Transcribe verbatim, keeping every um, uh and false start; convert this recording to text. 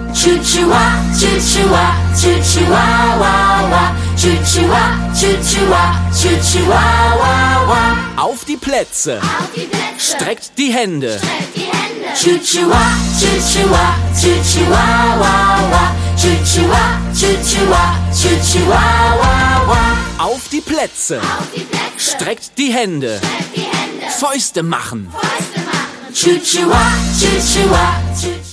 Choo-choo-wah, choo-choo-wah, choo-choo-wah, wah, wah. Choo-choo-wah, choo-choo-wah, choo-choo-wah, wah, wah. Auf die Plätze. Auf die Plätze. Streckt die Hände. Streckt die Hände. Choo-choo-wah, choo-choo-wah, choo-choo-wah, wah, wah. Choo-choo-wah, choo-choo-wah, choo-choo-wah, wah, wah. Auf die Plätze. Auf die Plätze. Streckt die Hände. Streckt die Hände. Fäuste machen. Fäuste machen. Choo-choo-wah, choo-choo-wah, choo-choo-wah.